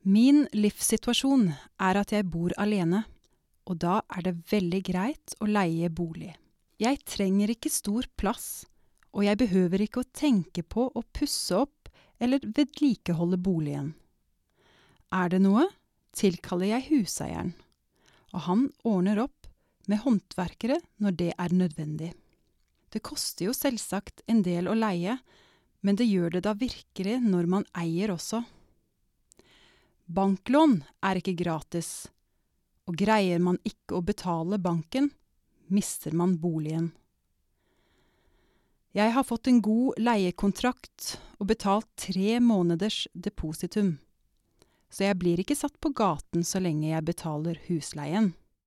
Min livssituasjon er at jeg bor alene, og da er det veldig greit å leie bolig. Jeg trenger ikke stor plass, og jeg behøver ikke å tenke på å pusse opp eller vedlikeholde boligen. Er det noe, tilkaller jeg huseieren, og han ordner opp med håndverkere når det er nødvendig. Det koster jo selvsagt en del å leie, men det gjør det da virkelig når man eier også. Banklån er ikke gratis, og greier man ikke å betale banken, mister man boligen. Jeg har fått en god leiekontrakt og betalt 3 måneders depositum, så jeg blir ikke satt på gaten så lenge jeg betaler husleien.